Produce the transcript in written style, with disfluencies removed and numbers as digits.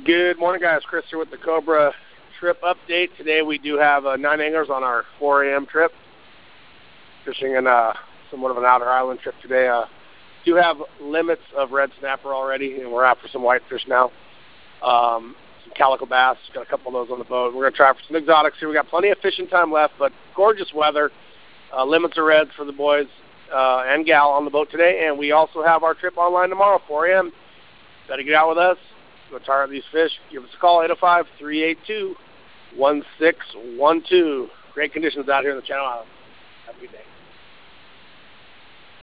Good morning, guys. Chris here with the Cobra trip update. Today we do have 9 anglers on our 4 a.m. trip, fishing in somewhat of an outer island trip today. Do have limits of red snapper already, and we're after some whitefish now. Some calico bass, got a couple of those on the boat. We're going to try for some exotics here. We got plenty of fishing time left, but gorgeous weather. Limits of reds for the boys and gal on the boat today, and we also have our trip online tomorrow, 4 a.m. Better get out with us. Go tire these fish. Give us a call, 805-382-1612. Great conditions out here in the Channel Islands. Have a good day.